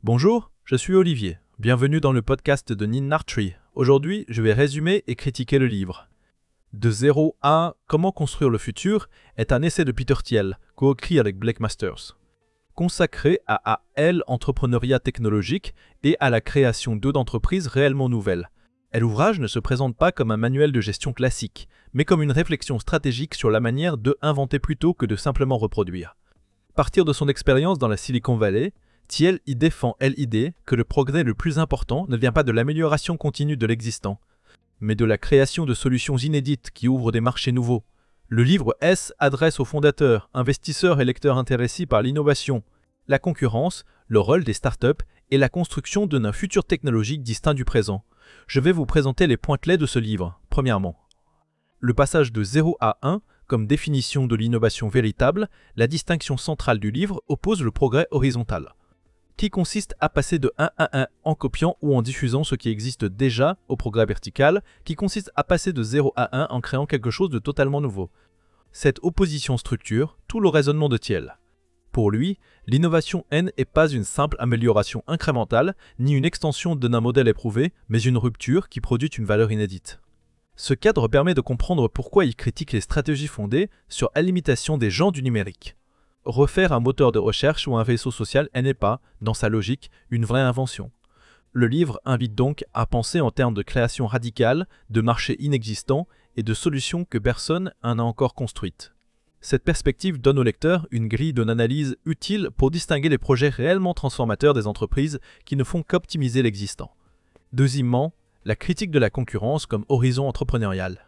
Bonjour, je suis Olivier. Bienvenue dans le podcast de Nin Nartree. Aujourd'hui, je vais résumer et critiquer le livre. De 0 à Comment construire le futur est un essai de Peter Thiel, co-écrit avec Blake Masters, consacré à l'entrepreneuriat technologique et à la création d'entreprises réellement nouvelles. L'ouvrage ne se présente pas comme un manuel de gestion classique, mais comme une réflexion stratégique sur la manière de inventer plutôt que de simplement reproduire. À partir de son expérience dans la Silicon Valley, Thiel y défend l'idée que le progrès le plus important ne vient pas de l'amélioration continue de l'existant, mais de la création de solutions inédites qui ouvrent des marchés nouveaux. Le livre S adresse aux fondateurs, investisseurs et lecteurs intéressés par l'innovation, la concurrence, le rôle des startups et la construction d'un futur technologique distinct du présent. Je vais vous présenter les points clés de ce livre. Premièrement, le passage de 0 à 1 comme définition de l'innovation véritable, la distinction centrale du livre oppose le progrès horizontal, qui consiste à passer de 1 à 1 en copiant ou en diffusant ce qui existe déjà, au progrès vertical, qui consiste à passer de 0 à 1 en créant quelque chose de totalement nouveau. Cette opposition structure tout le raisonnement de Thiel. Pour lui, l'innovation N n'est pas une simple amélioration incrémentale, ni une extension d'un modèle éprouvé, mais une rupture qui produit une valeur inédite. Ce cadre permet de comprendre pourquoi il critique les stratégies fondées sur la limitation des gens du numérique. Refaire un moteur de recherche ou un vaisseau social n'est pas, dans sa logique, une vraie invention. Le livre invite donc à penser en termes de création radicale, de marchés inexistants et de solutions que personne n'a encore construites. Cette perspective donne au lecteur une grille d'analyse utile pour distinguer les projets réellement transformateurs des entreprises qui ne font qu'optimiser l'existant. Deuxièmement, la critique de la concurrence comme horizon entrepreneurial.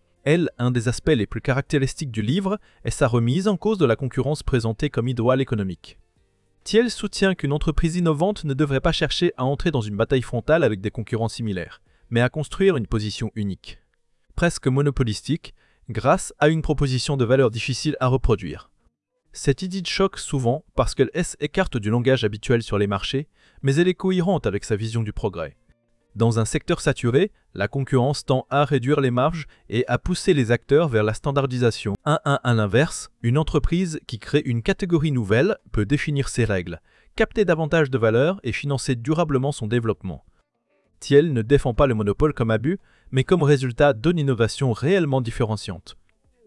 Un des aspects les plus caractéristiques du livre est sa remise en cause de la concurrence présentée comme idéal économique. Thiel soutient qu'une entreprise innovante ne devrait pas chercher à entrer dans une bataille frontale avec des concurrents similaires, mais à construire une position unique, presque monopolistique, grâce à une proposition de valeur difficile à reproduire. Cette idée choque souvent parce qu'elle s'écarte du langage habituel sur les marchés, mais elle est cohérente avec sa vision du progrès. Dans un secteur saturé, la concurrence tend à réduire les marges et à pousser les acteurs vers la standardisation. À l'inverse, une entreprise qui crée une catégorie nouvelle peut définir ses règles, capter davantage de valeur et financer durablement son développement. Thiel ne défend pas le monopole comme abus, mais comme résultat d'une innovation réellement différenciante.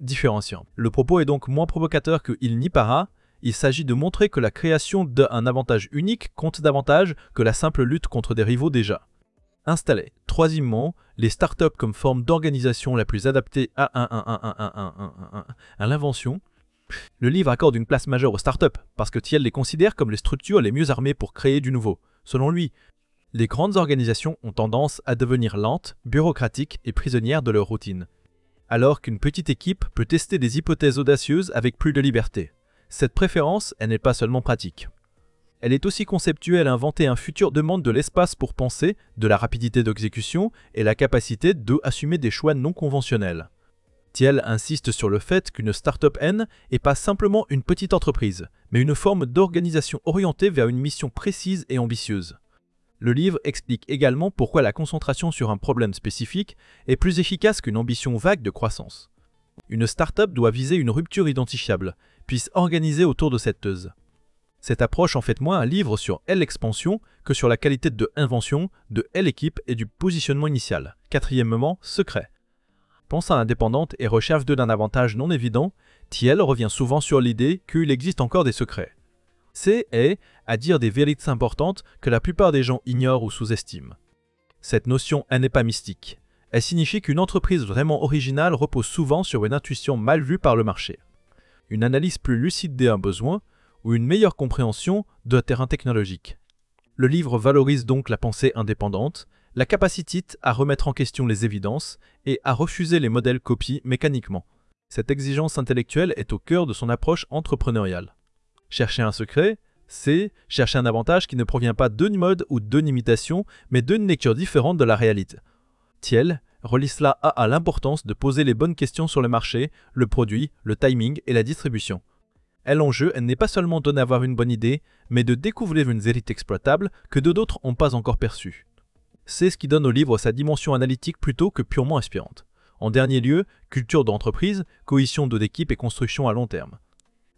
Le propos est donc moins provocateur qu'il n'y paraît. Il s'agit de montrer que la création d'un avantage unique compte davantage que la simple lutte contre des rivaux déjà installés. Troisièmement, les startups comme forme d'organisation la plus adaptée à l'invention. Le livre accorde une place majeure aux startups parce que Thiel les considère comme les structures les mieux armées pour créer du nouveau. Selon lui, les grandes organisations ont tendance à devenir lentes, bureaucratiques et prisonnières de leur routine, alors qu'une petite équipe peut tester des hypothèses audacieuses avec plus de liberté. Cette préférence, elle n'est pas seulement pratique. Elle est aussi conceptuelle. Inventer un futur demande de l'espace pour penser, de la rapidité d'exécution et la capacité d'assumer des choix non conventionnels. Thiel insiste sur le fait qu'une startup N n'est pas simplement une petite entreprise, mais une forme d'organisation orientée vers une mission précise et ambitieuse. Le livre explique également pourquoi la concentration sur un problème spécifique est plus efficace qu'une ambition vague de croissance. Une startup doit viser une rupture identifiable, puis organiser autour de cette thèse. Cette approche en fait moins un livre sur l'expansion que sur la qualité de invention, de l'équipe et du positionnement initial. Quatrièmement, secret. Pensée indépendante et recherche d'un avantage non évident, Thiel revient souvent sur l'idée qu'il existe encore des secrets. C'est à dire des vérités importantes que la plupart des gens ignorent ou sous-estiment. Cette notion n'est pas mystique. Elle signifie qu'une entreprise vraiment originale repose souvent sur une intuition mal vue par le marché, une analyse plus lucide d'un besoin, ou une meilleure compréhension de terrain technologique. Le livre valorise donc la pensée indépendante, la capacité à remettre en question les évidences et à refuser les modèles copiés mécaniquement. Cette exigence intellectuelle est au cœur de son approche entrepreneuriale. Chercher un secret, c'est chercher un avantage qui ne provient pas d'une mode ou d'une imitation, mais d'une lecture différente de la réalité. Thiel relie cela à l'importance de poser les bonnes questions sur le marché, le produit, le timing et la distribution. L'enjeu n'est pas seulement d'en avoir une bonne idée, mais de découvrir une vérité exploitable que d'autres n'ont pas encore perçue. C'est ce qui donne au livre sa dimension analytique plutôt que purement inspirante. En dernier lieu, culture d'entreprise, cohésion d'équipe et construction à long terme.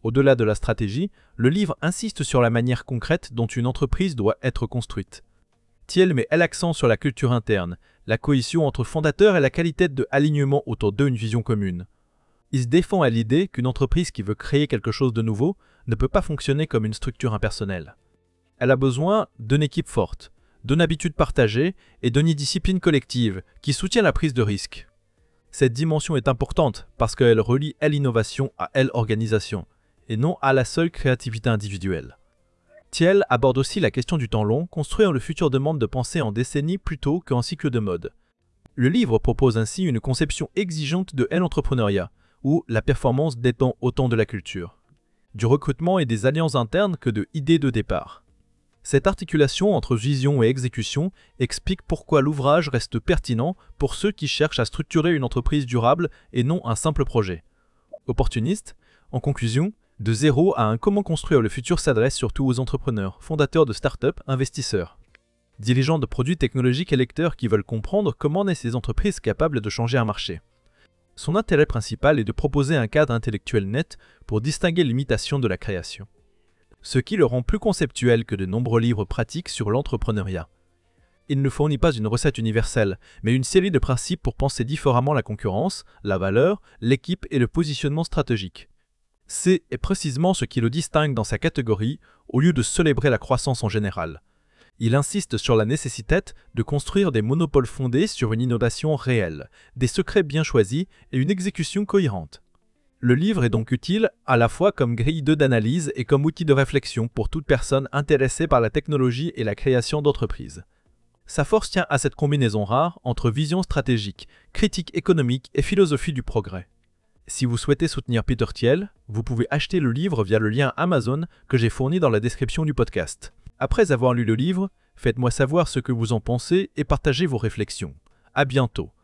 Au-delà de la stratégie, le livre insiste sur la manière concrète dont une entreprise doit être construite. Thiel met l'accent sur la culture interne, la cohésion entre fondateurs et la qualité de alignement autour d'une vision commune. Il se défend à l'idée qu'une entreprise qui veut créer quelque chose de nouveau ne peut pas fonctionner comme une structure impersonnelle. Elle a besoin d'une équipe forte, d'une habitude partagée et d'une discipline collective qui soutient la prise de risque. Cette dimension est importante parce qu'elle relie l'innovation à l'organisation, et non à la seule créativité individuelle. Thiel aborde aussi la question du temps long, construire le futur demande de penser en décennies plutôt qu'en cycle de mode. Le livre propose ainsi une conception exigeante de l'entrepreneuriat, où la performance dépend autant de la culture, du recrutement et des alliances internes que de idées de départ. Cette articulation entre vision et exécution explique pourquoi l'ouvrage reste pertinent pour ceux qui cherchent à structurer une entreprise durable et non un simple projet. Opportuniste, en conclusion, de 0 à 1 comment construire le futur s'adresse surtout aux entrepreneurs, fondateurs de start-up, investisseurs, dirigeants de produits technologiques et lecteurs qui veulent comprendre comment naissent ces entreprises capables de changer un marché. Son intérêt principal est de proposer un cadre intellectuel net pour distinguer l'imitation de la création, ce qui le rend plus conceptuel que de nombreux livres pratiques sur l'entrepreneuriat. Il ne fournit pas une recette universelle, mais une série de principes pour penser différemment la concurrence, la valeur, l'équipe et le positionnement stratégique. C'est précisément ce qui le distingue dans sa catégorie, au lieu de célébrer la croissance en général. Il insiste sur la nécessité de construire des monopoles fondés sur une innovation réelle, des secrets bien choisis et une exécution cohérente. Le livre est donc utile à la fois comme grille d'analyse et comme outil de réflexion pour toute personne intéressée par la technologie et la création d'entreprises. Sa force tient à cette combinaison rare entre vision stratégique, critique économique et philosophie du progrès. Si vous souhaitez soutenir Peter Thiel, vous pouvez acheter le livre via le lien Amazon que j'ai fourni dans la description du podcast. Après avoir lu le livre, faites-moi savoir ce que vous en pensez et partagez vos réflexions. À bientôt.